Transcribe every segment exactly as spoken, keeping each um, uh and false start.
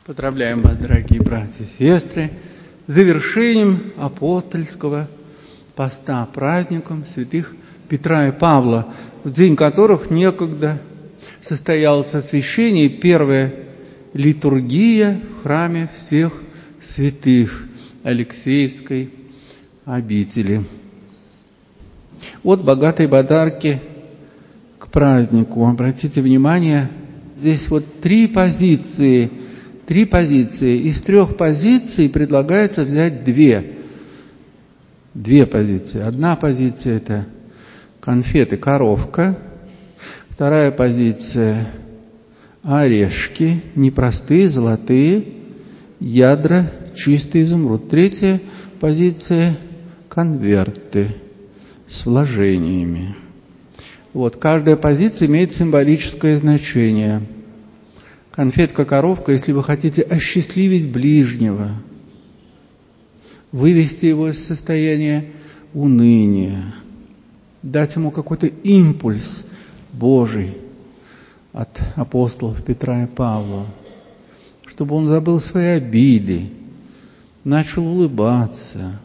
Поздравляем вас, дорогие братья и сестры, с завершением апостольского поста, праздником святых Петра и Павла, в день которых некогда состоялось освящение, первая литургия в храме всех святых Алексеевской обители. Вот богатые подарки к празднику. Обратите внимание, здесь вот три позиции. Три позиции. Из трех позиций предлагается взять две. Две позиции. Одна позиция – это конфеты «Коровка». Вторая позиция – орешки, непростые, золотые, ядра, чистый изумруд. Третья позиция – конверты с вложениями. Вот, каждая позиция имеет символическое значение. Конфетка-коровка, если вы хотите осчастливить ближнего, вывести его из состояния уныния, дать ему какой-то импульс Божий от апостолов Петра и Павла, чтобы он забыл свои обиды, начал улыбаться,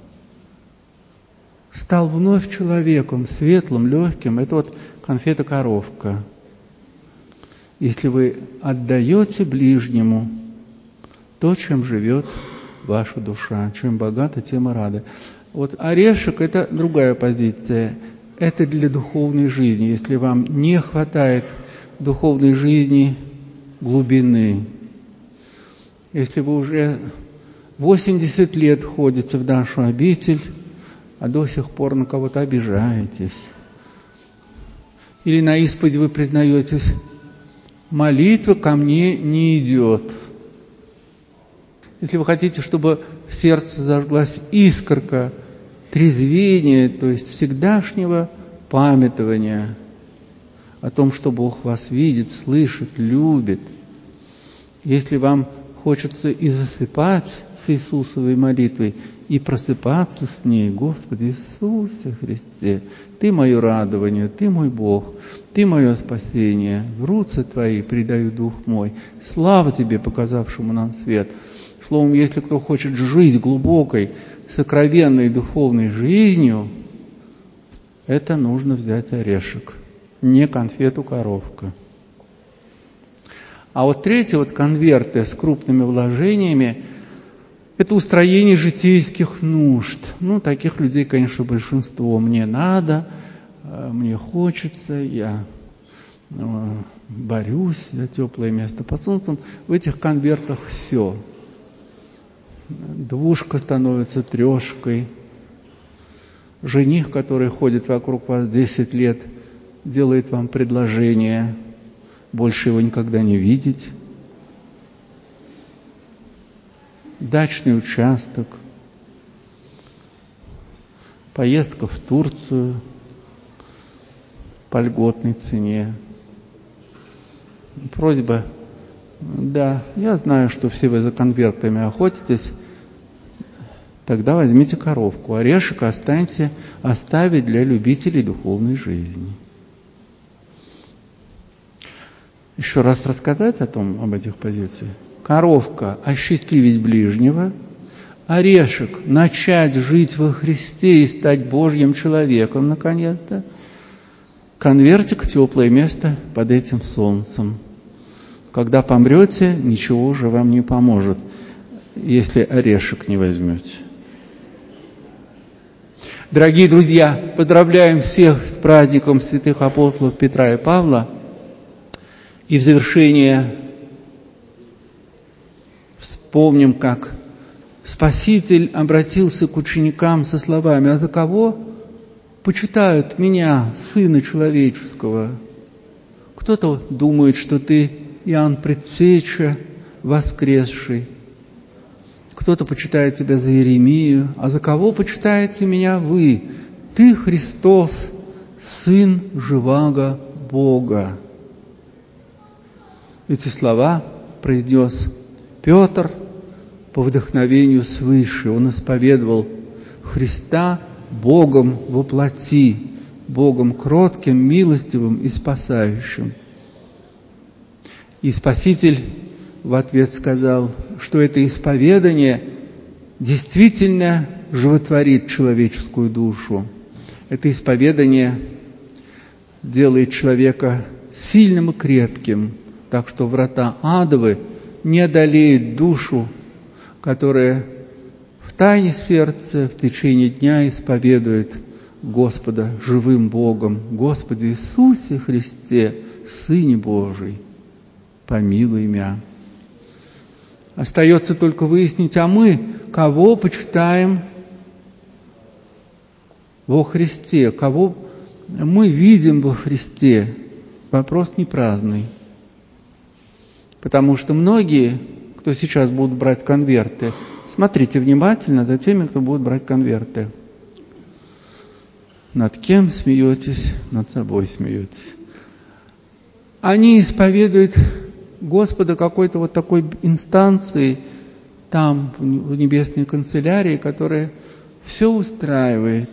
стал вновь человеком, светлым, легким. Это вот конфета-коровка. Если вы отдаете ближнему то, чем живет ваша душа, чем богата, тем и рада. Вот орешек – это другая позиция. Это для духовной жизни. Если вам не хватает духовной жизни глубины, если вы уже восемьдесят лет ходите в нашу обитель, а до сих пор на кого-то обижаетесь, или на исповеди вы признаетесь: молитва ко мне не идет. Если вы хотите, чтобы в сердце зажглась искорка трезвения, то есть всегдашнего памятования о том, что Бог вас видит, слышит, любит, если вам хочется и засыпать с Иисусовой молитвой, и просыпаться с ней: Господи Иисусе Христе, Ты мое радование, Ты мой Бог, Ты мое спасение, в руцы Твои предаю дух мой. Слава Тебе, показавшему нам свет. Словом, если кто хочет жить глубокой, сокровенной духовной жизнью, это нужно взять орешек, не конфету-коровка. А вот третье, вот конверты с крупными вложениями, это устроение житейских нужд. Ну, таких людей, конечно, большинство. Мне надо, мне хочется, я борюсь за теплое место под солнцем. В этих конвертах все. Двушка становится трешкой. Жених, который ходит вокруг вас десять лет, делает вам предложение больше его никогда не видеть. Дачный участок, поездка в Турцию по льготной цене. Просьба: да, я знаю, что все вы за конвертами охотитесь, тогда возьмите коровку, орешек останьте, оставить для любителей духовной жизни. Еще раз рассказать о том, об этих позициях. Коровка – осчастливить ближнего. Орешек – начать жить во Христе и стать Божьим человеком, наконец-то. Конвертик – теплое место под этим солнцем. Когда помрете, ничего уже вам не поможет, если орешек не возьмете. Дорогие друзья, поздравляем всех с праздником святых апостолов Петра и Павла. И в завершение вспомним, как Спаситель обратился к ученикам со словами: «А за кого почитают меня, Сына Человеческого? Кто-то думает, что ты Иоанн Предтеча, воскресший. Кто-то почитает тебя за Иеремию. А за кого почитаете меня вы? Ты Христос, Сын живаго Бога». Эти слова произнес Петр по вдохновению свыше. Он исповедовал Христа Богом во плоти, Богом кротким, милостивым и спасающим. И Спаситель в ответ сказал, что это исповедание действительно животворит человеческую душу. Это исповедание делает человека сильным и крепким, так что врата адовы не одолеют душу, которая в тайне сердца в течение дня исповедует Господа живым Богом. Господи Иисусе Христе, Сыне Божий, помилуй меня. Остается только выяснить, а мы кого почитаем во Христе, кого мы видим во Христе. Вопрос не праздный. Потому что многие, кто сейчас будут брать конверты, смотрите внимательно за теми, кто будет брать конверты. Над кем смеетесь, над собой смеетесь. Они исповедуют Господа какой-то вот такой инстанции там, в небесной канцелярии, которая все устраивает,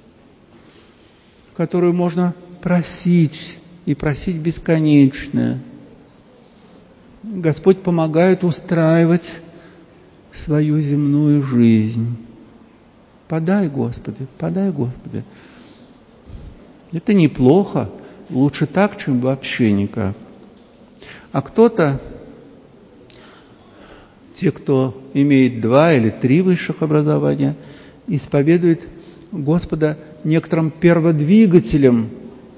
которую можно просить и просить бесконечно. Господь помогает устраивать свою земную жизнь. Подай, Господи, подай, Господи. Это неплохо, лучше так, чем вообще никак. А кто-то, те, кто имеет два или три высших образования, исповедует Господа некоторым перводвигателем,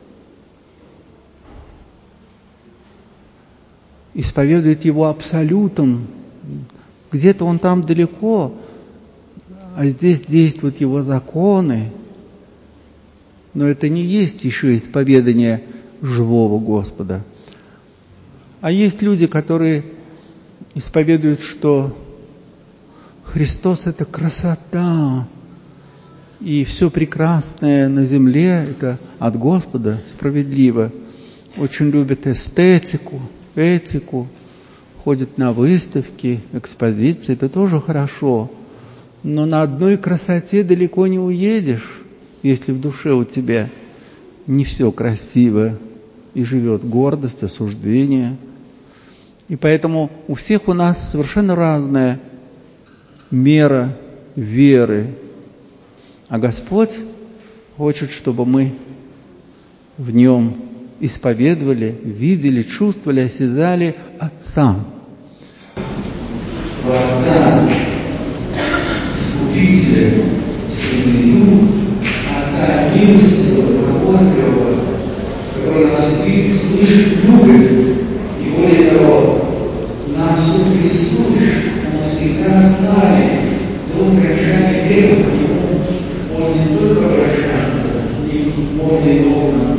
исповедует Его абсолютом. Где-то Он там далеко, а здесь действуют Его законы. Но это не есть еще исповедание живого Господа. А есть люди, которые исповедуют, что Христос – это красота, и все прекрасное на земле – это от Господа, справедливо. Очень любят эстетику, этику, ходят на выставки, экспозиции – это тоже хорошо. Но на одной красоте далеко не уедешь, если в душе у тебя не все красиво и живет гордость, осуждение. И поэтому у всех у нас совершенно разная мера веры. А Господь хочет, чтобы мы в Нем исповедовали, видели, чувствовали, осязали Отца. Отца, Искупителя, Сына, Отца милостивого, заботливого, который нас видит, слышит, любит. И более того, нам все присущ, Он всегда с нами, до скончания века к Нему. Можно не только обращаться, можно и должно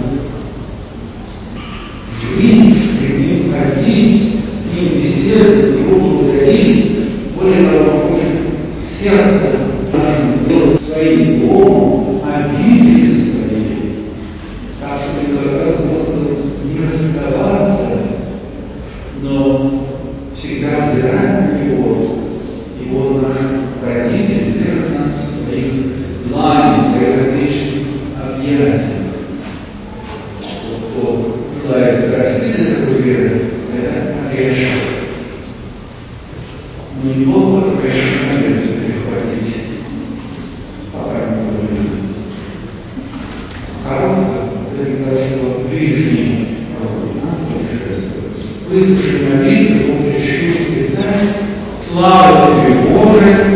жить, при Ним ходить, с Ним беседовать, Его благодарить. Более того, Он хочет сердце нашим делать своим домом, обители своей. Так что никогда с Господом не расставаться, но всегда взирать на Него. И вот наш родитель держит нас в своих дланях, в своих вечных объятиях. Кто желает расти до такой веры, это отрежь. Но неплохо, конечно, конец перехватить, пока не будет. Коробка, это для того, чтобы ближний выслушай молитву, Он решил сказать: слава тебе, Боже,